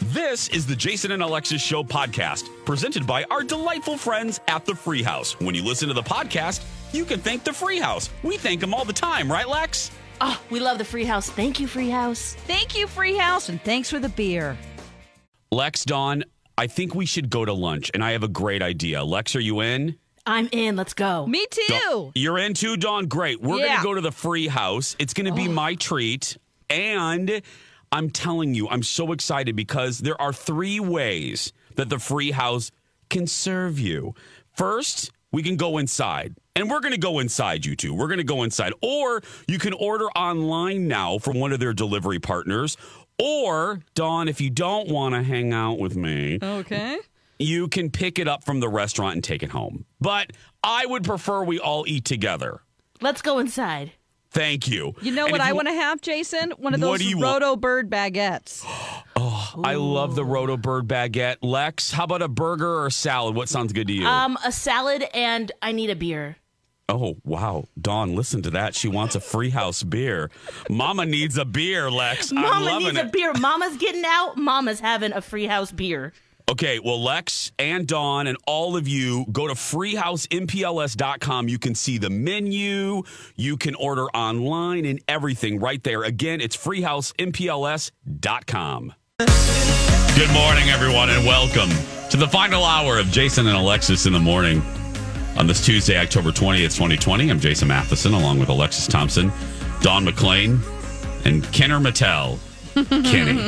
This is the Jason and Alexis Show podcast, presented by our delightful friends at the Free House. When you listen to the podcast, you can thank the Free House. We thank them all the time, right, Lex? Oh, we love the Free House. Thank you, Free House. Thank you, Free House, and thanks for the beer. Lex, Dawn, I think we should go to lunch, and I have a great idea. Lex, are you in? I'm in. Let's go. Me too. You're in too, Dawn? Great. We're going to go to the Free House. It's going to be my treat, and I'm telling you, I'm so excited because there are 3 ways that the Free House can serve you. First, we can go inside, and we're going to go inside, you two. We're going to go inside. Or you can order online now from one of their delivery partners. Or, Dawn, if you don't want to hang out with me, Okay. you can pick it up from the restaurant and take it home. But I would prefer we all eat together. Let's go inside. Thank you. You know And what if I you- want to have, Jason? One of What those do you want? Roto Bird baguettes. I love the Roto Bird baguette. Lex, how about a burger or a salad? What sounds good to you? A salad, and I need a beer. Oh, wow. Dawn, listen to that. She wants a Free House beer. Mama needs a beer, Lex. I'm Mama loving needs it. a beer. Mama's getting out. Mama's having a Free House beer. Okay, well, Lex and Dawn and all of you, go to freehousempls.com. You can see the menu. You can order online and everything right there. Again, it's freehousempls.com. Good morning, everyone, and welcome to the final hour of Jason and Alexis in the morning. On this Tuesday, October 20th, 2020, I'm Jason Matheson, along with Alexis Thompson, Dawn McClain, and Kenner Mattel. Kenny.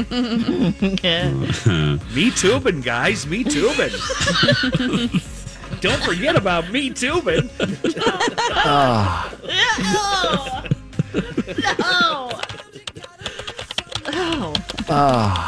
Me tubing, guys. Me tubing. Don't forget about me tubing. No. Oh.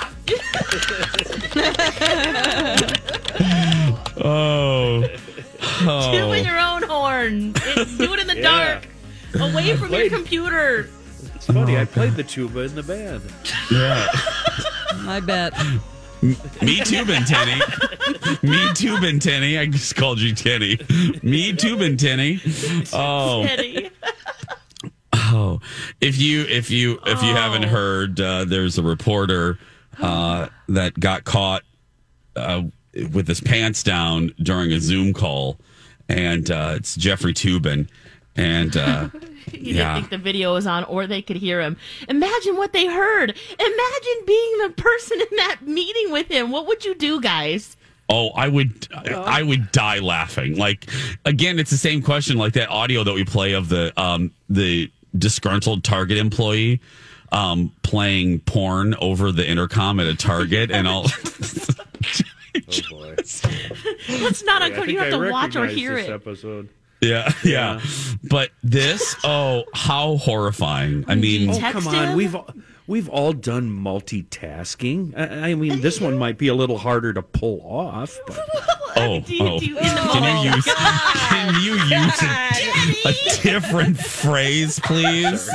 Tubing your own horn. Do it in the dark. Away from your computer. It's funny, I played the tuba in the band. Yeah. I bet. Me too, Tenny. Me too, Tenny. I just called you Tenny. Me too, Tenny. Oh, Teddy. oh. If you haven't heard, there's a reporter that got caught with his pants down during a Zoom call, and it's Jeffrey Toobin, and. He didn't think the video was on, or they could hear him. Imagine what they heard. Imagine being the person in that meeting with him. What would you do, guys? Oh, I would die laughing. Like, again, it's the same question, like that audio that we play of the disgruntled Target employee playing porn over the intercom at a Target, and all. Oh, boy. Let's not I think you have I to watch or recognize hear this it. episode. Yeah. But this, how horrifying. I mean, Oh, Text come on. him? We've all done multitasking. I mean, this one might be a little harder to pull off, but Do you in the can you use a different phrase, please?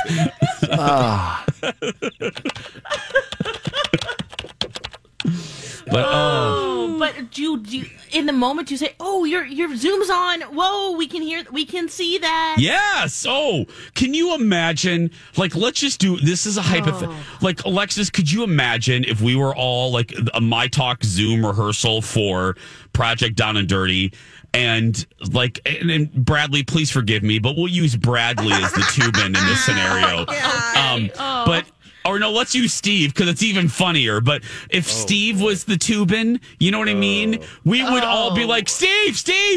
But do you in the moment you say, "Oh, your Zoom's on. Whoa, we can see that." Yes. Oh, can you imagine? Like, let's just do this is a hypothetical. Like, Alexis, could you imagine if we were all like a My Talk Zoom rehearsal for Project Down and Dirty? And like, and Bradley, please forgive me, but we'll use Bradley as the Toobin in this scenario. But. Or no, let's use Steve because it's even funnier. But if Steve was the Toobin, you know what I mean? We would all be like, Steve!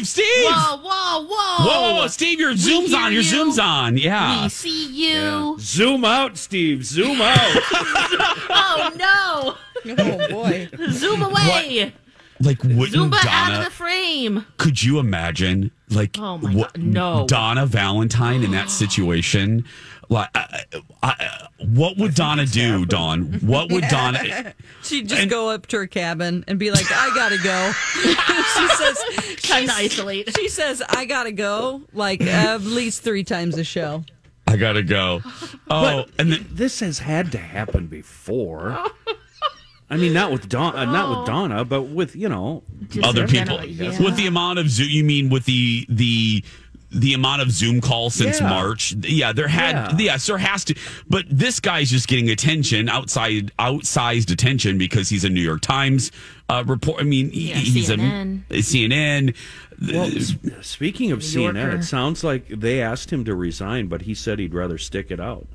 Whoa! Steve, your Zoom's on. Your Zoom's on. Yeah. We see you. zoom out, Steve. Zoom out. Oh no! Oh, boy. Zoom away. Like, wouldn't Zumba out of Donna? the frame. Could you imagine? Like, Oh my God, no. Donna Valentine in that situation. Like, what would Donna do, Dawn? What would Donna? She'd just go up to her cabin and be like, I gotta go. Time to isolate. She says, I gotta go, like at least 3 times a show. I gotta go. Oh, and then This has had to happen before. I mean, not with Donna, but with other people. Yeah. With the amount of Zoom, you mean with the the amount of Zoom calls since March. Yeah, there has to. But this guy's just getting outsized attention because he's a New York Times report. I mean, he's CNN. a CNN. Well, speaking of CNN, it sounds like they asked him to resign, but he said he'd rather stick it out.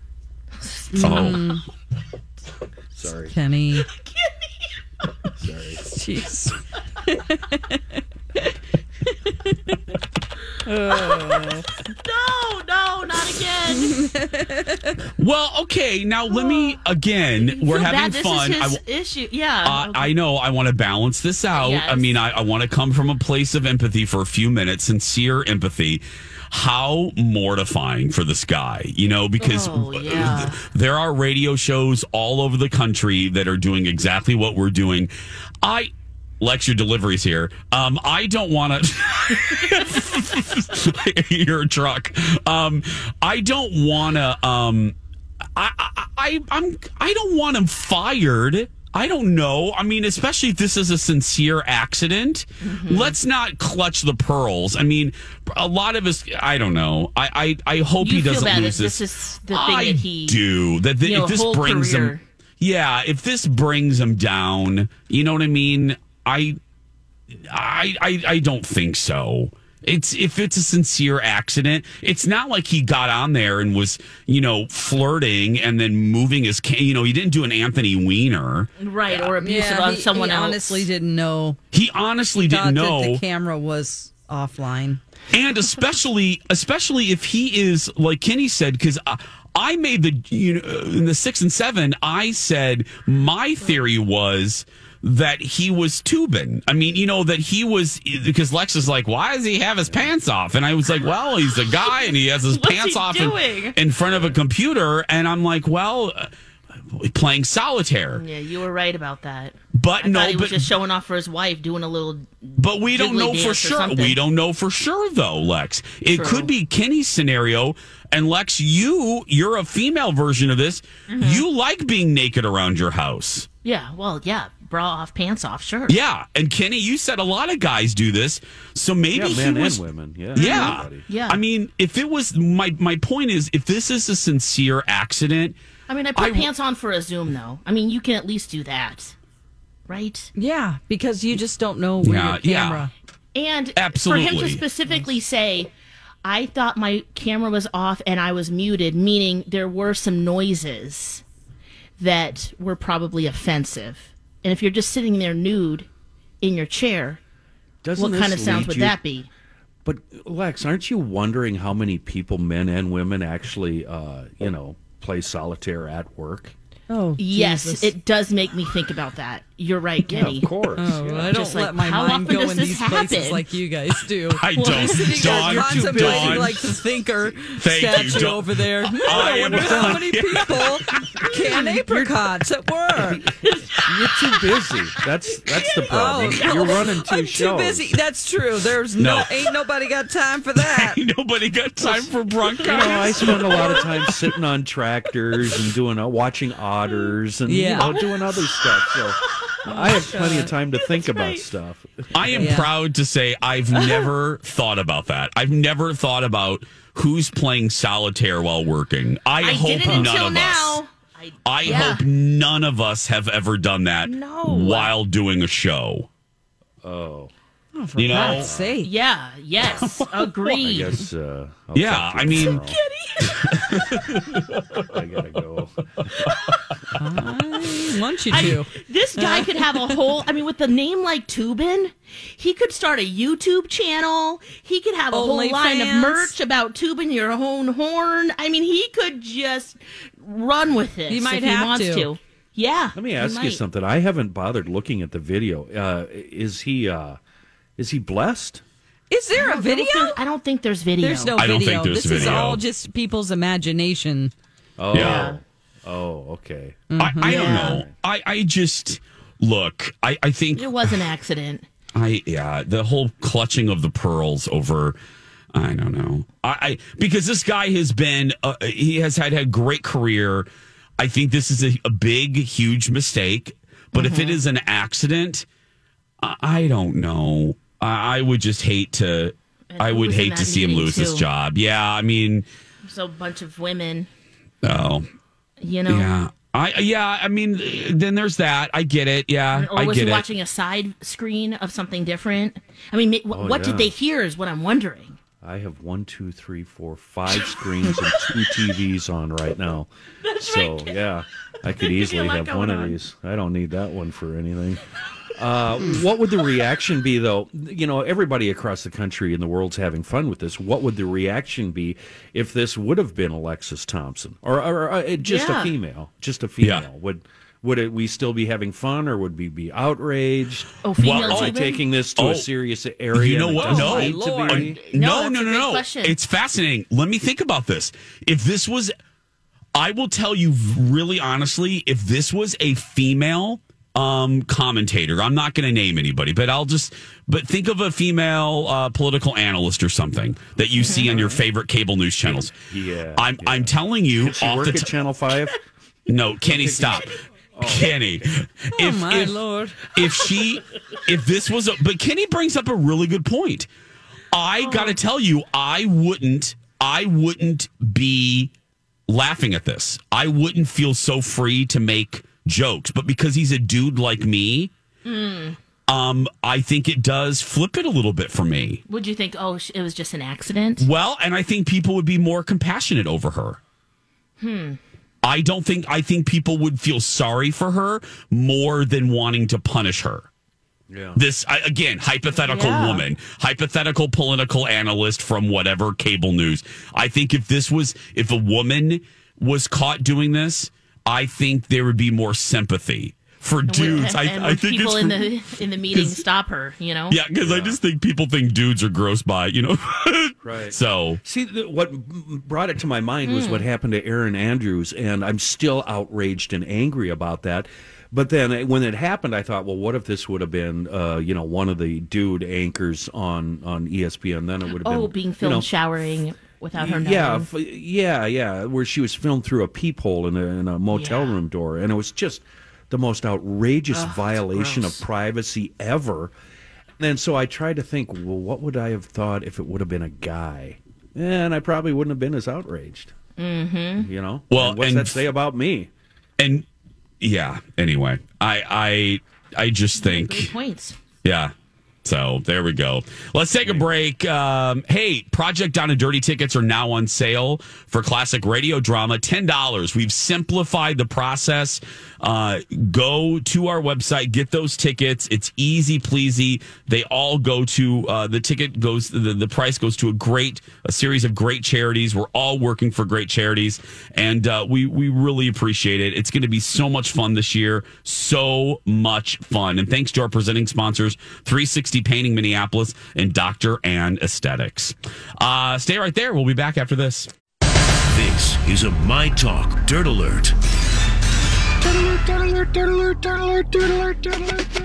Oh, Sorry. Kenny. Sorry. Jeez. No, not again. well, okay. Now let me again. We're having fun. This is his issue. Yeah, okay. I know. I want to balance this out. Yes. I mean, I want to come from a place of empathy for a few minutes, sincere empathy. How mortifying for this guy, because there are radio shows all over the country that are doing exactly what we're doing. Lex, your delivery's here. I don't want to. You're a truck. I don't want to. I don't want him fired. I don't know. I mean, especially if this is a sincere accident, let's not clutch the pearls. I mean, a lot of us, I don't know. I hope he doesn't lose this. This is the thing that he do. That if this brings him, if this brings him down, you know what I mean? I don't think so. If it's a sincere accident, it's not like he got on there and was, flirting and then moving his, he didn't do an Anthony Weiner. Right, or abusive on someone else. He honestly didn't know. He honestly didn't know. That the camera was offline. And especially if he is, like Kenny said, because I made in the 6 and 7, I said my theory was that he was tubing. I mean, that he was, because Lex is like, why does he have his pants off? And I was like, well, he's a guy and he has his pants off in front of a computer. And I'm like, well, playing solitaire. Yeah, you were right about that. But I thought he was just showing off for his wife, doing a little. But we don't know for sure. We don't know for sure, though, Lex. It could be Kenny's scenario. And Lex, you're a female version of this. You like being naked around your house. Yeah, well, bra off, pants off, sure. Yeah, and Kenny, you said a lot of guys do this, so maybe men he was, and women. Yeah. I mean, if it was my point is, if this is a sincere accident, I mean, I put pants on for a Zoom, though. I mean, you can at least do that, right? Yeah, because you just don't know where your camera. And absolutely. For him to specifically say, I thought my camera was off and I was muted, meaning there were some noises that were probably offensive. And if you're just sitting there nude in your chair, what kind of sounds would that be? But Lex, aren't you wondering how many people, men and women, actually, play solitaire at work? Oh, yes, Jesus. it does make me think about that. You're right, Kenny. Yeah, of course. I don't let my mind go in these places like you guys do. I don't. Dawn, contemplating like the thinker statue over there. I wonder how many people can apricots at work. You're too busy. That's the problem. You're running two shows. I'm too busy. That's true. There's ain't nobody got time for that. Ain't nobody got time for bronchitis. I spend a lot of time sitting on tractors and watching otters and doing other stuff. So I have plenty of time to think about stuff. I am proud to say I've never thought about that. I've never thought about who's playing solitaire while working. I hope none of us. I hope none of us have ever done that while doing a show. Oh, for God's sake. Yeah, yes, agreed. I guess, I mean... I gotta go. I want you to. This guy could have a whole, with the name like Tubin, he could start a YouTube channel. He could have a whole line of merch about Tubin your own horn. I mean, he could just run with this if he wants to. Yeah. Let me ask you something. I haven't bothered looking at the video. Is he blessed? Is there a video? I don't think there's video. There's no video. I don't think there's this video. Is all just people's imagination. Oh. Yeah. Oh, okay. I don't know. I just look. I think it was an accident. The whole clutching of the pearls over. I don't know. Because this guy has been. He has had a great career. I think this is a big, huge mistake. But if it is an accident, I don't know. I would just hate to. I would hate to see him lose his job. Yeah, I mean, so a bunch of women. Oh, Yeah. I mean, then there's that. I get it. Yeah, or was he watching a side screen of something different? I mean, what did they hear is what I'm wondering. I have 1, 2, 3, 4, 5 screens and 2 TVs on right now. So, yeah, I could easily have one of these. I don't need that one for anything. What would the reaction be, though? Everybody across the country and the world's having fun with this. What would the reaction be if this would have been Alexis Thompson or just a female? Just a female. Yeah. Would we still be having fun, or would we be outraged? Oh, females taking this to a serious area? You know what? No. No. It's fascinating. Let me think about this. If this was, I will tell you really honestly, if this was a female commentator, I'm not going to name anybody, but think of a female political analyst or something that you see on your favorite cable news channels. Yeah. I'm telling you. Did she work at Channel 5? No, Kenny, stop. Kenny, Lord! If this was, but Kenny brings up a really good point. I got to tell you, I wouldn't be laughing at this. I wouldn't feel so free to make jokes, but because he's a dude like me, I think it does flip it a little bit for me. Would you think, it was just an accident? Well, and I think people would be more compassionate over her. I think people would feel sorry for her more than wanting to punish her. Yeah. This, again, hypothetical woman, hypothetical political analyst from whatever cable news. I think if a woman was caught doing this, I think there would be more sympathy. For dudes, I think people in the meeting stop her, Yeah, because I just think people think dudes are gross by, Right. So, see, what brought it to my mind was what happened to Erin Andrews, and I'm still outraged and angry about that. But then when it happened, I thought, well, what if this would have been, one of the dude anchors on ESPN? Then it would have been being filmed showering without her knowing. Yeah, where she was filmed through a peephole in a motel room door, and it was just the most outrageous violation of privacy ever. And so I tried to think, well, what would I have thought if it would have been a guy? And I probably wouldn't have been as outraged. Mm-hmm. Well, and what's that say about me? And anyway, I just think great points. Yeah. So there we go. Let's take a break. Hey, Project Down and Dirty tickets are now on sale for classic radio drama, $10. We've simplified the process. Go to our website, get those tickets. It's easy pleasy. They all go to the price goes to a series of great charities. We're all working for great charities, and we really appreciate it. It's going to be so much fun this year. So much fun. And thanks to our presenting sponsors, 360 Painting Minneapolis and Dr. Ann Aesthetics. Stay right there. We'll be back after this. This is a My Talk Dirt Alert. Dirt alert, dirt alert, dirt alert, dirt alert, dirt alert, dirt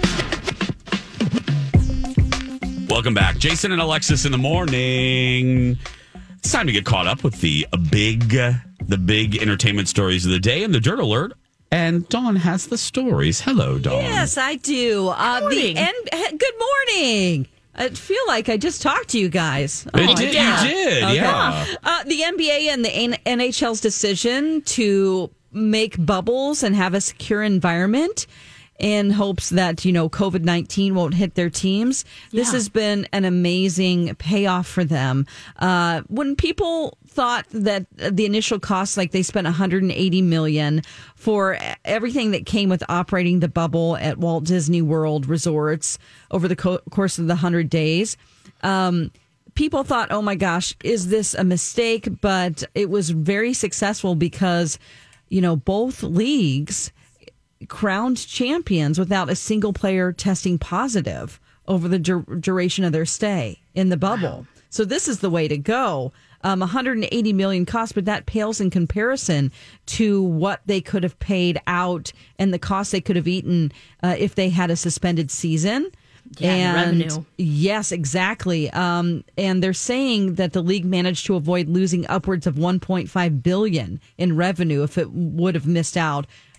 alert. Welcome back. Jason and Alexis in the morning. It's time to get caught up with the big entertainment stories of the day and the Dirt Alert. And Dawn has the stories. Hello, Dawn. Yes, I do. Good morning. I feel like I just talked to you guys. You did, okay. Yeah. The NBA and the NHL's decision to make bubbles and have a secure environment in hopes that, COVID-19 won't hit their teams. Yeah. This has been an amazing payoff for them. When people thought that the initial cost, like they spent $180 million for everything that came with operating the bubble at Walt Disney World resorts over the course of the 100 days, people thought, oh my gosh, is this a mistake? But it was very successful because, both leagues crowned champions without a single player testing positive over the duration of their stay in the bubble. Wow. So this is the way to go. 180 million cost, but that pales in comparison to what they could have paid out and the cost they could have eaten if they had a suspended season. Yeah, and revenue. Yes, exactly. And they're saying that the league managed to avoid losing upwards of $1.5 billion in revenue if it would have missed out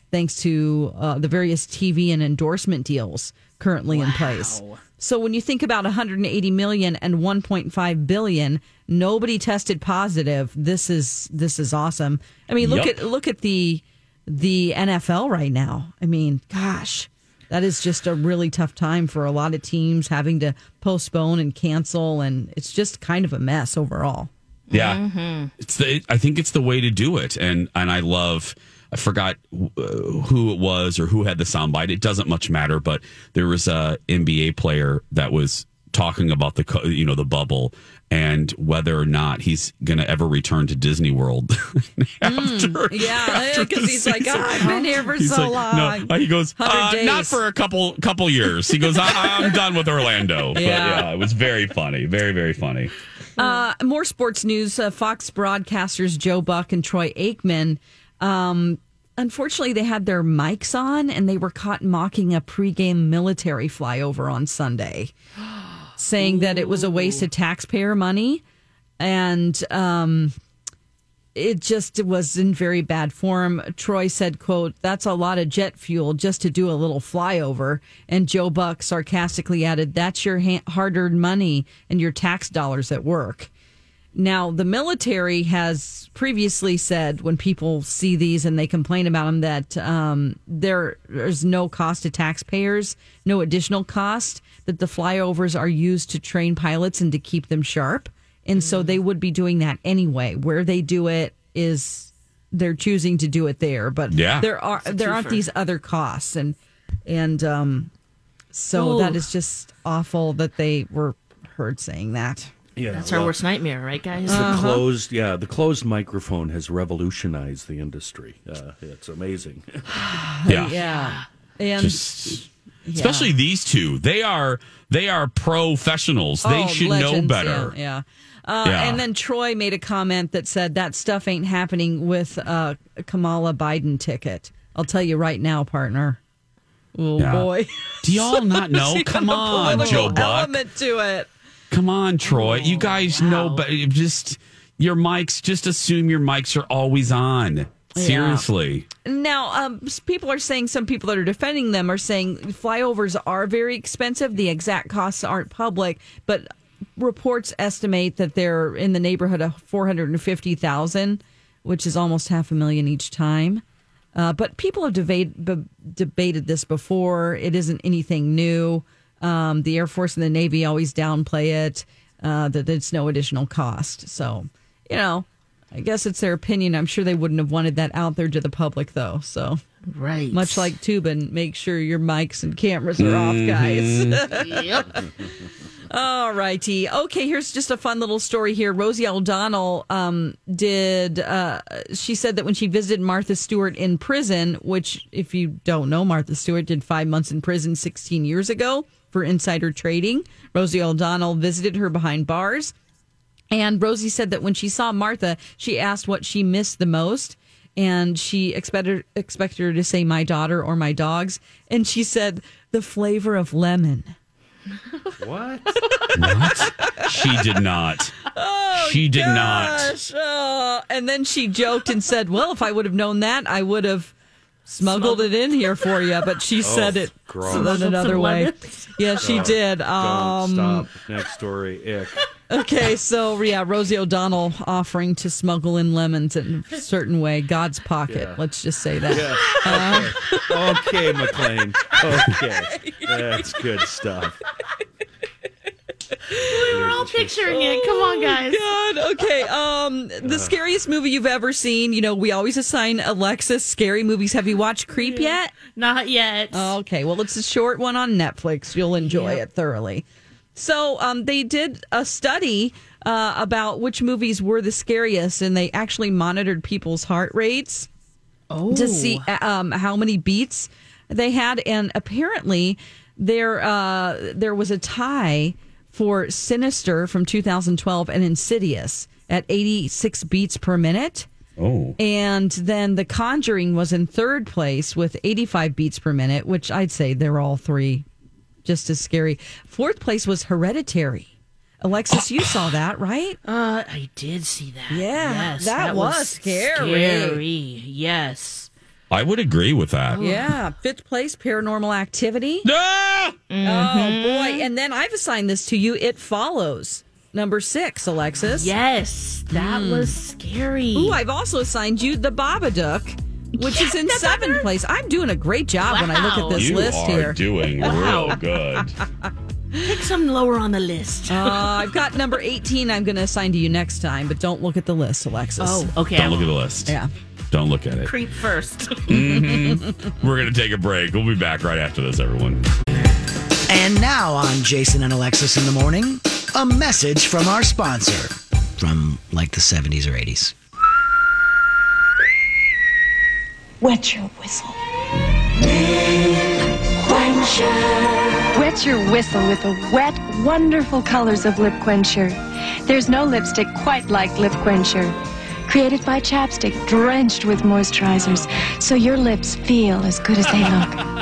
thanks to the various TV and endorsement deals currently in place. So when you think about 180 million and 1.5 billion, nobody tested positive. This is awesome. I mean, look at the NFL right now. I mean, gosh, that is just a really tough time for a lot of teams having to postpone and cancel, and it's just kind of a mess overall. Yeah, I think it's the way to do it, and I forgot who it was or who had the soundbite. It doesn't much matter, but there was a NBA player that was talking about the bubble and whether or not he's going to ever return to Disney World. Because he's like, I've been here for so long. No, he goes, not for a couple years. He goes, I'm done with Orlando. But yeah, it was very funny, very very funny. More sports news. Fox broadcasters Joe Buck and Troy Aikman. Unfortunately, they had their mics on and they were caught mocking a pregame military flyover on Sunday, saying that it was a waste of taxpayer money. And it just was in very bad form. Troy said, quote, "That's a lot of jet fuel just to do a little flyover." And Joe Buck sarcastically added, "That's your hard-earned money and your tax dollars at work." Now, the military has previously said when people see these and they complain about them that there's no cost to taxpayers, no additional cost, that the flyovers are used to train pilots and to keep them sharp. And so they would be doing that anyway. Where they do it is they're choosing to do it there. But there aren't these other costs. And so that is just awful that they were heard saying that. Yeah, that's our worst nightmare, right, guys? The closed microphone has revolutionized the industry. It's amazing. Yeah. And especially these two, they are professionals. They should legends, know better. Yeah. And then Troy made a comment that said that stuff ain't happening with a Kamala Biden ticket. I'll tell you right now, partner. Oh boy, do y'all not know? Come on, Joe Buck. Element to it. Come on, Troy. You guys know, but just your mics, just assume your mics are always on. Seriously. Now, people are saying, some people that are defending them are saying flyovers are very expensive. The exact costs aren't public, but reports estimate that they're in the neighborhood of $450,000, which is almost $500,000 each time. But people have debated this before. It isn't anything new. The Air Force and the Navy always downplay it, that it's no additional cost. So, I guess it's their opinion. I'm sure they wouldn't have wanted that out there to the public, though. So, right. Much like Tubin, make sure your mics and cameras are off, guys. Yep. All righty. Okay, here's just a fun little story here. Rosie O'Donnell she said that when she visited Martha Stewart in prison, which, if you don't know, Martha Stewart did 5 months in prison 16 years ago for insider trading. Rosie O'Donnell visited her behind bars. And Rosie said that when she saw Martha, she asked what she missed the most. And she expected her to say my daughter or my dogs. And she said the flavor of lemon. What? She did not. She did not. And then she joked and said, well, if I would have known that, I would have smuggled it in here for you. But she said it another way. Yeah, she did. Don't stop. Next story. Ick. Okay, so Rosie O'Donnell offering to smuggle in lemons in a certain way. God's pocket. Yeah. Let's just say that. Yeah. Okay, McLean. Okay. That's good stuff. We were all picturing it. Come on, guys. God. Okay. The scariest movie you've ever seen. We always assign Alexis scary movies. Have you watched Creep yet? Not yet. Okay. Well, it's a short one on Netflix. You'll enjoy it thoroughly. So they did a study about which movies were the scariest, and they actually monitored people's heart rates to see how many beats they had. And apparently there was a tie for Sinister from 2012 and Insidious at 86 beats per minute. Oh. And then The Conjuring was in third place with 85 beats per minute, which I'd say they're all three just as scary. Fourth place was Hereditary. Alexis, you saw that, right? I did see that. Yeah, yes, that was scary. Yes. I would agree with that. Yeah. Fifth place, Paranormal Activity. Ah! Oh, boy. And then I've assigned this to you. It Follows. Number 6, Alexis. Yes, that was scary. Ooh, I've also assigned you The Babadook, which is in 7th place. I'm doing a great job when I look at this You list are here. doing real good. Pick some lower on the list. I've got number 18 I'm going to assign to you next time, but don't look at the list, Alexis. Oh, okay. Don't look at the list. Yeah. Don't look at it. Creep first. We're going to take a break. We'll be back right after this, everyone. And now on Jason and Alexis in the Morning, a message from our sponsor from like the 70s or 80s. Wet your whistle. Wet your whistle with the wet, wonderful colors of Lip Quencher. There's no lipstick quite like Lip Quencher. Created by Chapstick, drenched with moisturizers, so your lips feel as good as they look.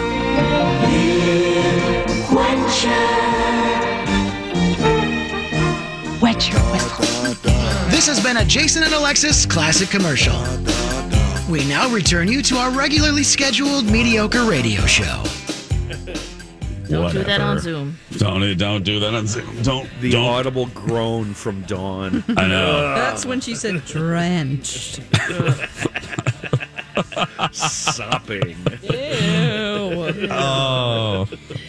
Wet your whistle. This has been a Jason and Alexis classic commercial. We now return you to our regularly scheduled mediocre radio show. Don't do that on Whatever. Zoom. Don't do that on Zoom. Don't. Audible groan from Dawn. I know. That's when she said drenched. Sopping. Ew. Oh.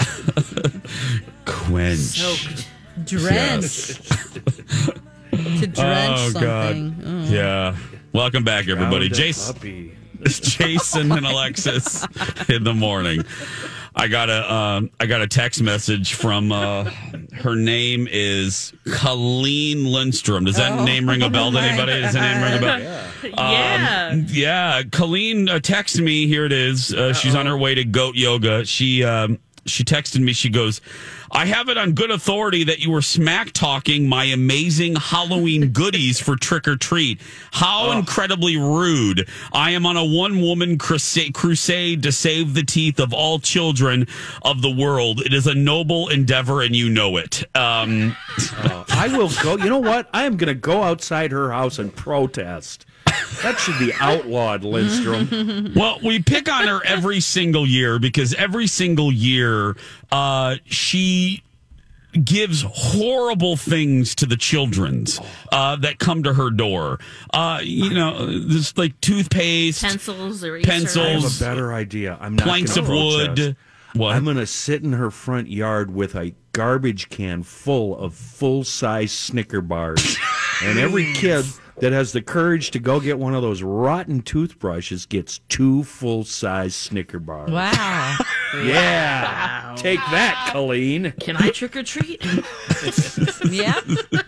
Quench. Soaked. Drenched. To drench Oh, something. God. Oh. Yeah. Welcome back, everybody. Ground Jason. puppy. Jason and Alexis in the morning. I got a text message from her name is Colleen Lindstrom. Does that name ring a bell to anybody? Does that name ring a bell? Yeah. Yeah. Colleen texted me. Here it is. She's on her way to Goat Yoga. She texted me. She goes, I have it on good authority that you were smack talking my amazing Halloween goodies for trick or treat. How incredibly rude. I am on a one-woman crusade to save the teeth of all children of the world. It is a noble endeavor, and you know it. I will go. You know what? I am going to go outside her house and protest. That should be outlawed, Lindstrom. Well, we pick on her every single year because every single year she gives horrible things to the children's that come to her door. This like toothpaste, Pencils, erasers. I have Pencils, a better idea. I'm not planks gonna of wood. protest. What? I'm going to sit in her front yard with a garbage can full of full-size Snicker bars. And every kid that has the courage to go get one of those rotten toothbrushes gets 2 full-size Snicker bars. Wow. Yeah. Wow. Take that, Colleen. Can I trick or treat? Yeah.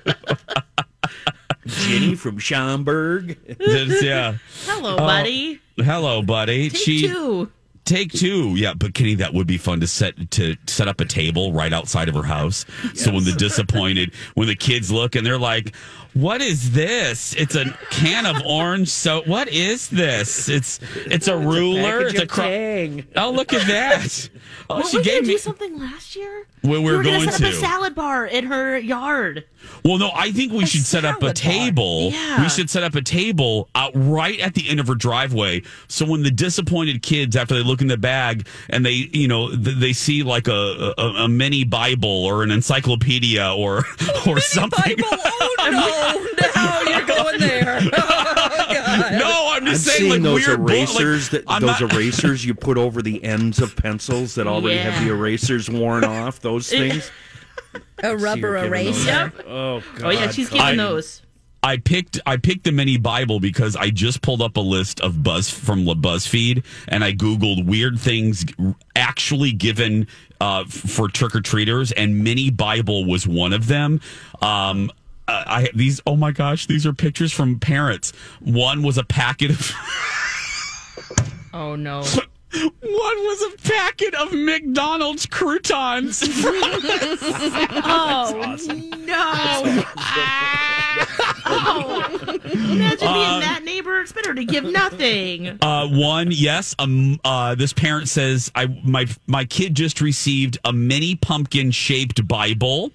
Jenny from Schaumburg. Yeah. Hello, buddy. Hello, buddy. Take two. Take two, yeah. But Kenny, that would be fun to set up a table right outside of her house. So when when the kids look and they're like, "What is this? It's a can of orange soda. What is this? It's a ruler. It's a Tang. Oh, look at that! Oh, Well, she we gave gonna me. do something last year. Well, we were gonna going set up to. a salad bar in her yard. Well, no, I think we should set up a salad bar. table. Yeah. We should set up a table out right at the end of her driveway. So when the disappointed kids, after they look in the bag and they see like a mini Bible or an encyclopedia or something. Bible. Oh, no. Now you're going there. Oh, God. No, I'm I'm just saying seeing like those weird erasers I'm erasers you put over the ends of pencils that already have the Yeah. erasers worn off. Those things. A rubber You're giving those- eraser. Yep. Oh God. Oh yeah, she's giving those. I picked the mini Bible because I just pulled up a list of BuzzFeed and I Googled weird things actually given for trick or treaters, and mini Bible was one of them. Oh my gosh, these are pictures from parents. One was a packet of Oh no. one was a packet of McDonald's croutons. Oh no. Imagine being that neighbor. It's better to give nothing. This parent says, my kid just received a mini pumpkin shaped Bible.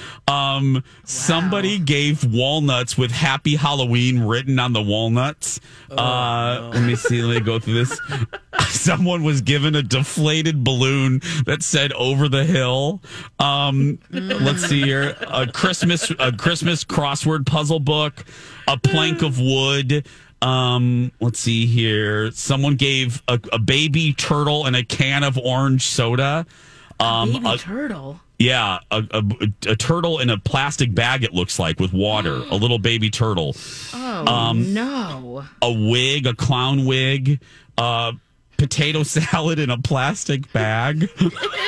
Somebody gave walnuts with Happy Halloween written on the walnuts. Let me see. Let me go through this. Someone was given a deflated balloon that said "Over the Hill." Let's see here. A Christmas crossword puzzle book. A plank of wood. Let's see here. Someone gave a baby turtle and a can of orange soda. Baby turtle. Yeah, a turtle in a plastic bag, it looks like, with water. A little baby turtle. Oh, no. A wig, a clown wig, potato salad in a plastic bag. Ew,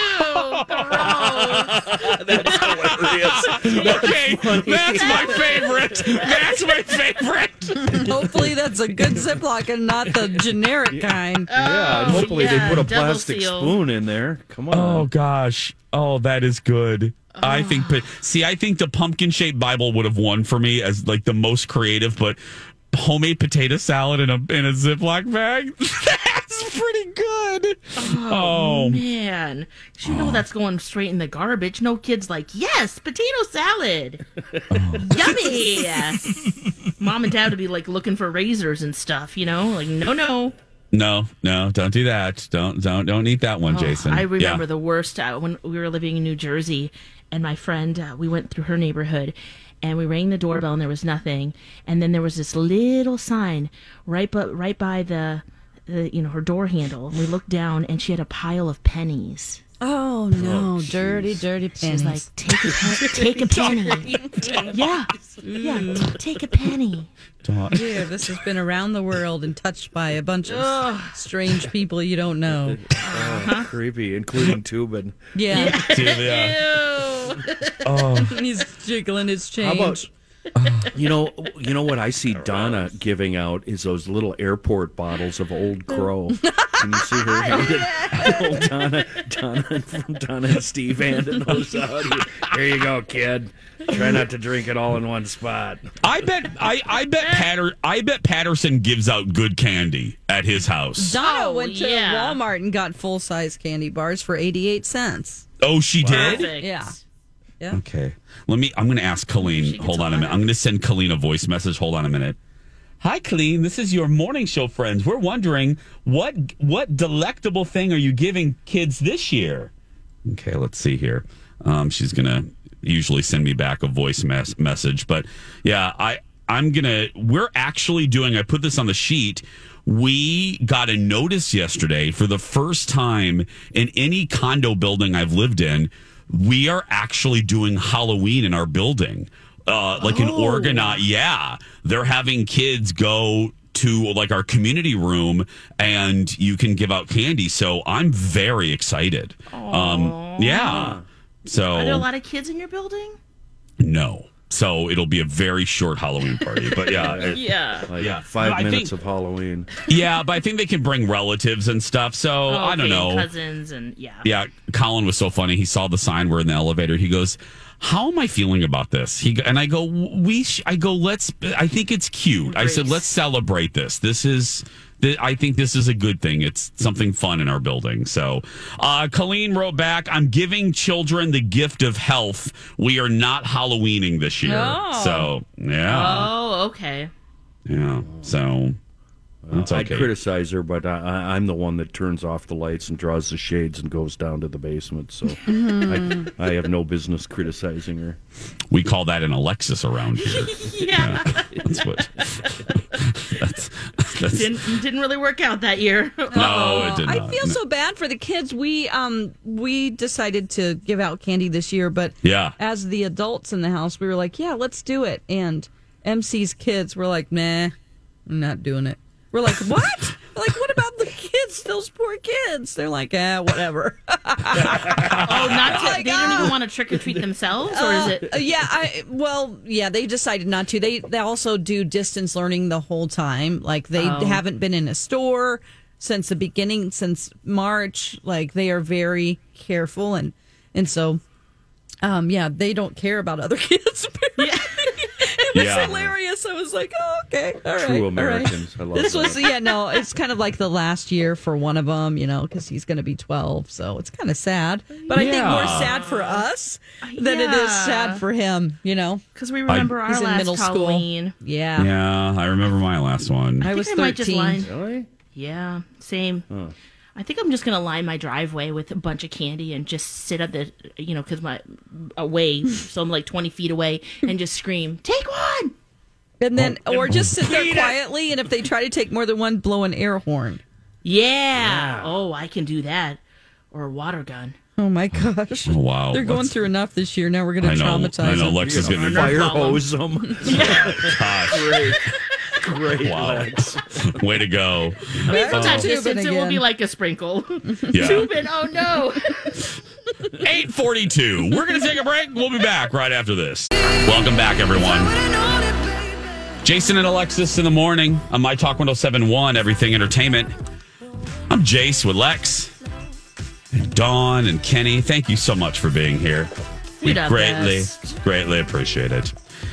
gross. That's hilarious. Okay, that's my favorite. That's my favorite. Hopefully that's a good Ziploc and not the generic kind. Yeah, and hopefully they put a double plastic seal. spoon in there. Come on. Oh, gosh. Oh, that is good. I think the pumpkin shaped Bible would have won for me as like the most creative, but homemade potato salad in a Ziploc bag, that's pretty good. Oh, man. You know that's going straight in the garbage. No kid's like, yes, potato salad. Yummy. Mom and dad would be like looking for razors and stuff, like, no. No, don't do that. Don't eat that one, Jason. I remember the worst when we were living in New Jersey, and my friend, we went through her neighborhood, and we rang the doorbell, and there was nothing. And then there was this little sign right by the her door handle. We looked down, and she had a pile of pennies. Oh no, dirty pennies. She's like, take a penny. Yeah, take a penny. Yeah, this has been around the world and touched by a bunch of strange people you don't know. Creepy, including Tubin. Yeah. Ew. He's jiggling his change. How about you know what I see Donna giving out is those little airport bottles of Old Crow. Can you see her handing Donna and Steve handing those out? Here you go, kid. Try not to drink it all in one spot. I bet Patterson gives out good candy at his house. Donna went to Walmart and got full-size candy bars for 88 cents. Oh, she did? Perfect. Yeah. Okay. I'm going to ask Colleen. Hold on a minute. I'm going to send Colleen a voice message. Hold on a minute. Hi, Colleen. This is your morning show friends. We're wondering what delectable thing are you giving kids this year? Okay, let's see here. She's going to usually send me back a voice message. But yeah, we're actually doing, I put this on the sheet. We got a notice yesterday for the first time in any condo building I've lived in. We are actually doing Halloween in our building. An organized, they're having kids go to like our community room and you can give out candy. So I'm very excited. So Are there a lot of kids in your building? No. So it'll be a very short Halloween party. But yeah. 5 minutes of Halloween. Yeah, but I think they can bring relatives and stuff. So I don't know. Cousins and Yeah, Colin was so funny. He saw the sign. We're in the elevator. He goes, "How am I feeling about this?" I go, I think it's cute. I said, let's celebrate this. I think this is a good thing. It's something fun in our building. So, Colleen wrote back, "I'm giving children the gift of health. We are not Halloweening this year." Oh. So, yeah. Oh, okay. Yeah. So, that's okay. I'd criticize her, but I'm the one that turns off the lights and draws the shades and goes down to the basement. So I have no business criticizing her. We call that an Alexis around here. Yeah. That's what. that's Didn't really work out that year. No, it did not. I feel so bad for the kids. We decided to give out candy this year, but as the adults in the house, we were like, yeah, let's do it. And MC's kids were like, nah, I'm not doing it. We're like, what? We're like, what about the kids? Those poor kids. They're like, whatever. They don't even want to trick or treat themselves, or is it? They decided not to. They also do distance learning the whole time. Like they haven't been in a store since the beginning, since March. Like they are very careful, and so, they don't care about other kids. Yeah. hilarious. I was like, oh, okay, all right. True all Americans. right. I love This that. was, it's kind of like the last year for one of them, because he's going to be 12. So it's kind of sad. But I think Yeah. more sad for us than it is sad for him, Because we remember He's our in last middle school. Halloween. Yeah. Yeah, I remember my last one. I was think I might just 13. line. Really? Yeah, same. I think I'm just gonna line my driveway with a bunch of candy and just sit at the, because away, so I'm like 20 feet away, and just scream, "Take one!" And then, or just sit there quietly, and if they try to take more than one, blow an air horn. Yeah. Oh, I can do that. Or a water gun. Oh my gosh. Oh, wow. They're going through enough this year. Now we're going to traumatize I know. them. Lex is getting Fire problem. hose them. Gosh. Great. Wow. Lex. Way to go. I mean, from that Tubing distance, it will again. be like a sprinkle. Yeah. Tubing, oh no. 8:42. We're going to take a break. We'll be back right after this. Welcome back, everyone. Jason and Alexis in the morning on My Talk 107.1, Everything Entertainment. I'm Jace with Lex and Dawn and Kenny. Thank you so much for being here. We You're the greatly appreciate it.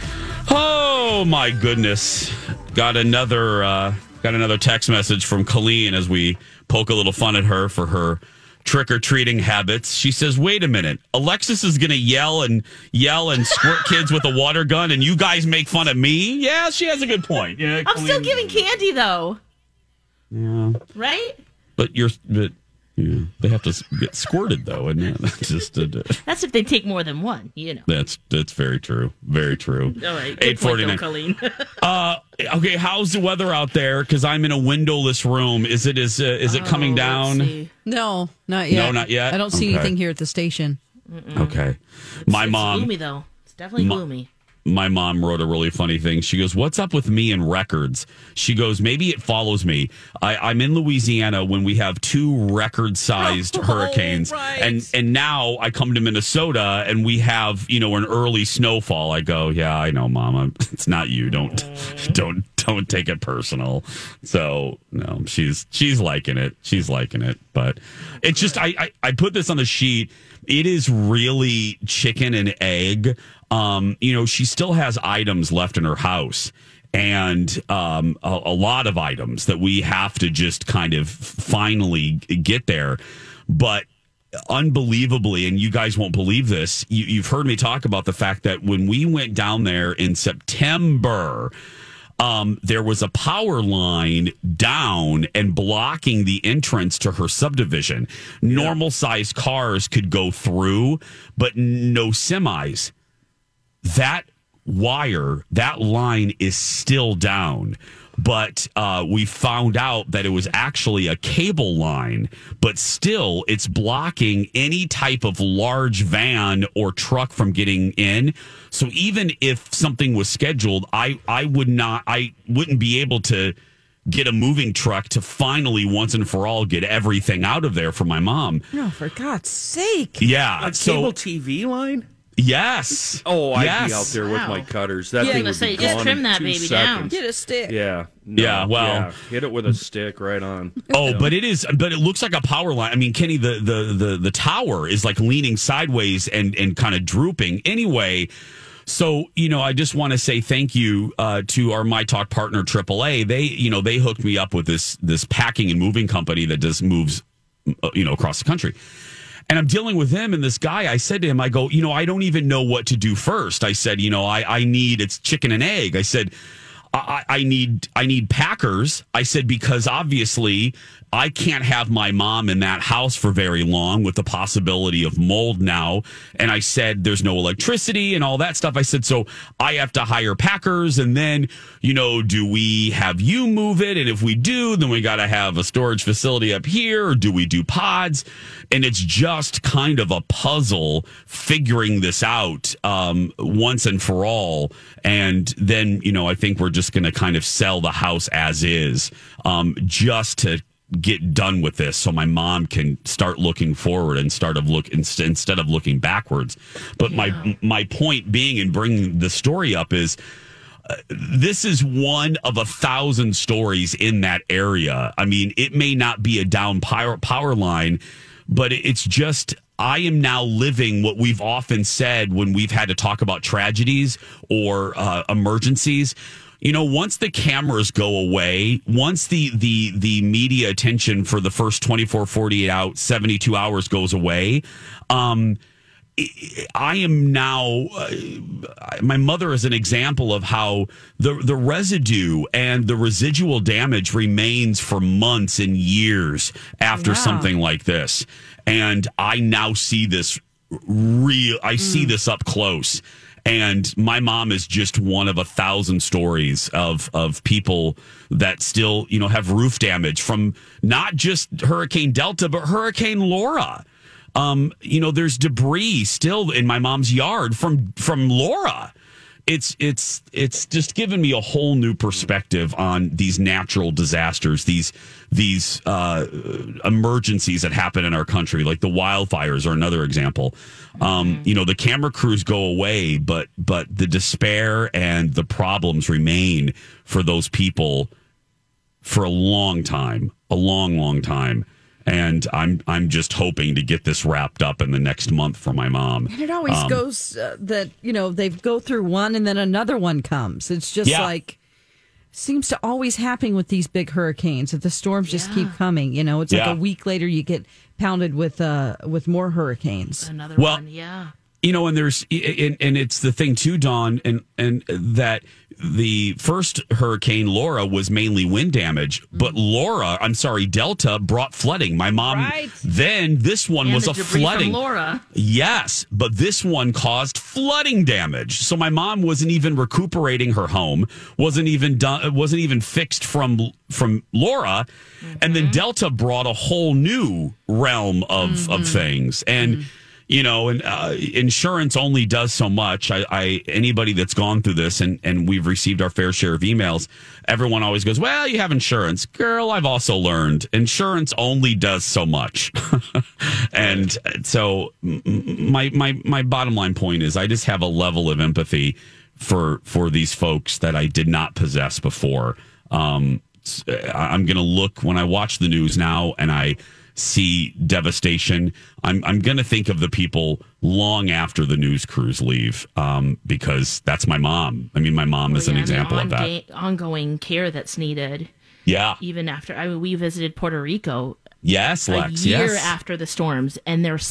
Oh my goodness! Got another text message from Colleen as we poke a little fun at her for her trick-or-treating habits. She says, wait a minute, Alexis is going to yell and squirt kids with a water gun and you guys make fun of me? Yeah, she has a good point. Yeah, I'm still giving candy, though. Yeah. Right? But they have to get squirted, though, and that's just That's if they take more than one, that's very true. Very true. All right. Good point, though, 8:49. Colleen. Okay, how's the weather out there? Because I'm in a windowless room. Is it coming down? Let's see. No, not yet. No, not yet? I don't see Okay. anything here at the station. Okay. My It's mom. gloomy, though. It's definitely gloomy. My mom wrote a really funny thing. She goes, what's up with me and records? She goes, maybe it follows me. I'm in Louisiana when we have 2 record-sized hurricanes. Right. And now I come to Minnesota and we have, an early snowfall. I go, yeah, I know, Mama. It's not you. Don't take it personal. So, no, she's liking it. She's liking it. But it's just, I put this on the sheet. It is really chicken and egg. She still has items left in her house and a lot of items that we have to just kind of finally get there. But unbelievably, and you guys won't believe this, you've heard me talk about the fact that when we went down there in September, there was a power line down and blocking the entrance to her subdivision. Normal sized cars could go through, but no semis. That line is still down. But we found out that it was actually a cable line, but still it's blocking any type of large van or truck from getting in. So even if something was scheduled, I wouldn't be able to get a moving truck to finally once and for all get everything out of there for my mom. No, for God's sake. Yeah. A cable TV line? Yes. Oh, I'd Yes. be out there with Wow. my cutters. That Yeah, thing I would was gonna be say, just gone trim in that 2 baby down. seconds. Get a stick. Yeah. Yeah, well- hit it with a stick right on. Oh, but it looks like a power line. I mean, Kenny, the tower is like leaning sideways and kind of drooping. Anyway, so, I just want to say thank you to our My Talk partner, AAA. They hooked me up with this packing and moving company that just moves, across the country. And I'm dealing with him and this guy. I said to him, I go, I don't even know what to do first. I said, I need, it's chicken and egg. I said, I need packers. I said, because obviously I can't have my mom in that house for very long with the possibility of mold now. And I said, there's no electricity and all that stuff. I said, so I have to hire packers. And then, do we have you move it? And if we do, then we got to have a storage facility up here. Or do we do pods? And it's just kind of a puzzle figuring this out once and for all. And then, I think we're just going to kind of sell the house as is just to get done with this so my mom can start looking forward and instead of looking backwards. But my point being in bringing the story up is this is one of 1,000 stories in that area. I mean, it may not be a down power line, it's just, I am now living what we've often said when we've had to talk about tragedies or emergencies. Once the cameras go away, once the media attention for the first 24, 48 out, 72 hours goes away, I am now, my mother is an example of how the residue and the residual damage remains for months and years after something like this. And I now see this see this up close. And my mom is just one of 1,000 stories of people that still, have roof damage from not just Hurricane Delta, but Hurricane Laura. There's debris still in my mom's yard from Laura. It's just given me a whole new perspective on these natural disasters, these emergencies that happen in our country, like the wildfires are another example. The camera crews go away, but the despair and the problems remain for those people for a long time, a long, long time. And I'm just hoping to get this wrapped up in the next month for my mom. And it always goes that, they go through one and then another one comes. It's just seems to always happen with these big hurricanes. That the storms just keep coming. It's like a week later you get pounded with more hurricanes. Another one, yeah. And there's and it's the thing too, Dawn, and that the first hurricane Laura was mainly wind damage, but Delta brought flooding. My mom then this one and was the a debris flooding. From Laura. Yes, but this one caused flooding damage. So my mom wasn't even recuperating her home, wasn't even fixed from Laura, and then Delta brought a whole new realm of things. And insurance only does so much. Anybody that's gone through this, and we've received our fair share of emails, everyone always goes, well, you have insurance. Girl, I've also learned insurance only does so much. And so my bottom line point is I just have a level of empathy for these folks that I did not possess before. I'm going to look when I watch the news now and I see devastation. I'm going to think of the people long after the news crews leave, because that's my mom. I mean, my mom is an example of that. Ongoing care that's needed. Yeah. Even after, we visited Puerto Rico. Yes, Lex. A year after the storms, and there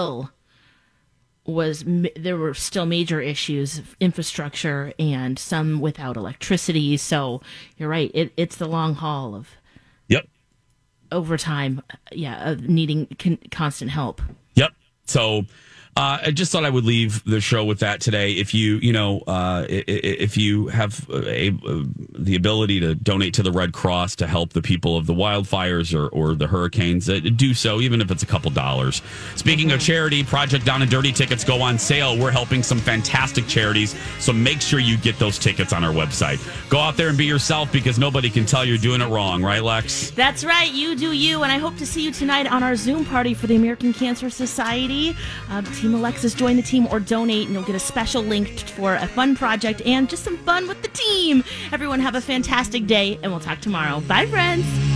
were still major issues of infrastructure and some without electricity. So you're right. It's the long haul of. Yep. Over time, of needing constant help. Yep. So I just thought I would leave the show with that today. If you if you have the ability to donate to the Red Cross to help the people of the wildfires or the hurricanes, do so, even if it's a couple dollars. Speaking of charity, Project Down and Dirty tickets go on sale. We're helping some fantastic charities, so make sure you get those tickets on our website. Go out there and be yourself, because nobody can tell you're doing it wrong, right, Lex? That's right. You do you, and I hope to see you tonight on our Zoom party for the American Cancer Society. Team Alexis, join the team or donate, and you'll get a special link for a fun project and just some fun with the team. Everyone have a fantastic day, and we'll talk tomorrow. Bye, friends.